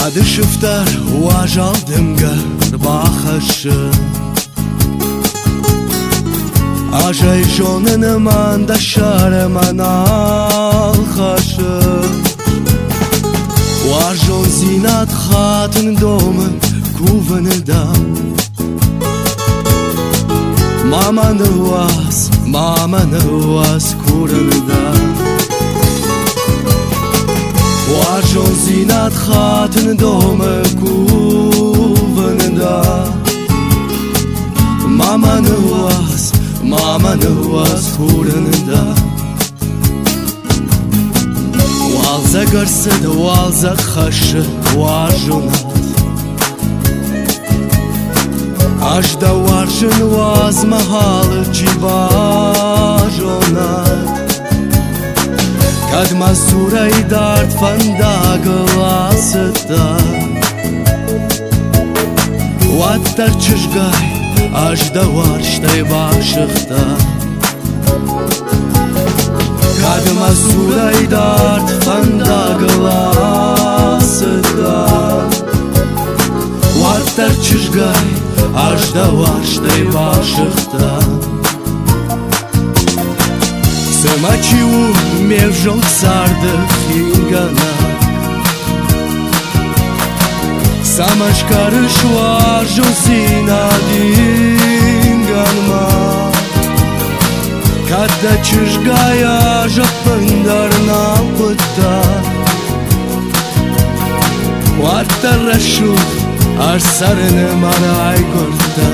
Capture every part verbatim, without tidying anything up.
Kadı şıftar uajaldım bahışı Ajay jonın manda şarman alhaşı Uajon zinat hatın domın kuvanıda Mamanı was, mamanı was kuranıda Uajon zinat hatın domın kuvanıda Mamanı was, mamanı was kuranıda Walza gırsıd, walza xaşı, uajonat Ajda uarjın was mahalı civajonat Kad mazura i dart fanda glasıda Uattar çışgay, ajda uarştay başıqta Kad mazura i dart fanda glasıda Uattar çışgay, ajda uarştay başıqta Sămaciu meu joc sardı fingana Samaş karışvar josina dinganma Kada çışgaya jopandar na pıtta Uarta raşu arsarını maray gorta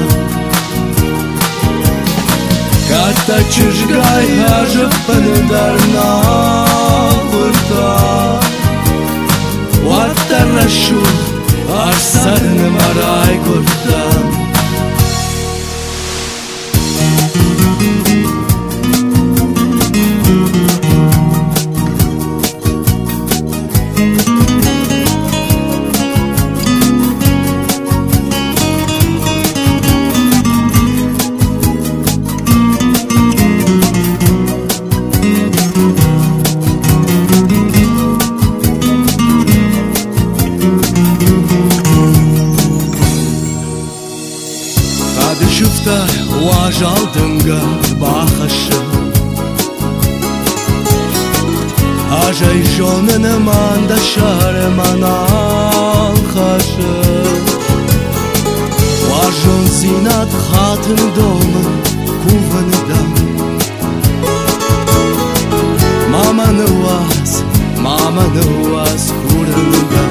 Kada çışgay hajapandar na pıtta Uarta raşu arsarını maray gorta Şıftar uajaldım bahışı Ajay jonın manda şarman alhaşı Uajon zinat hatın domın kuvanıda Mamanı was, mamanı was kuranıda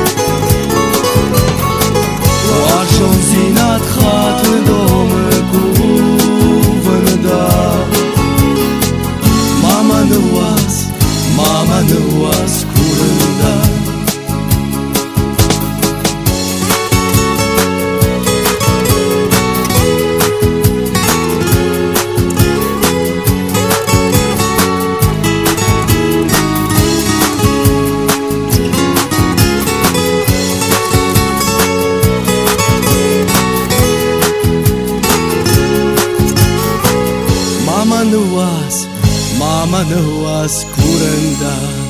Uajon zinat hatın domın kuvanıda Mamanı was, mamanı was kuranıda Mamanı was, mamanı was kuranda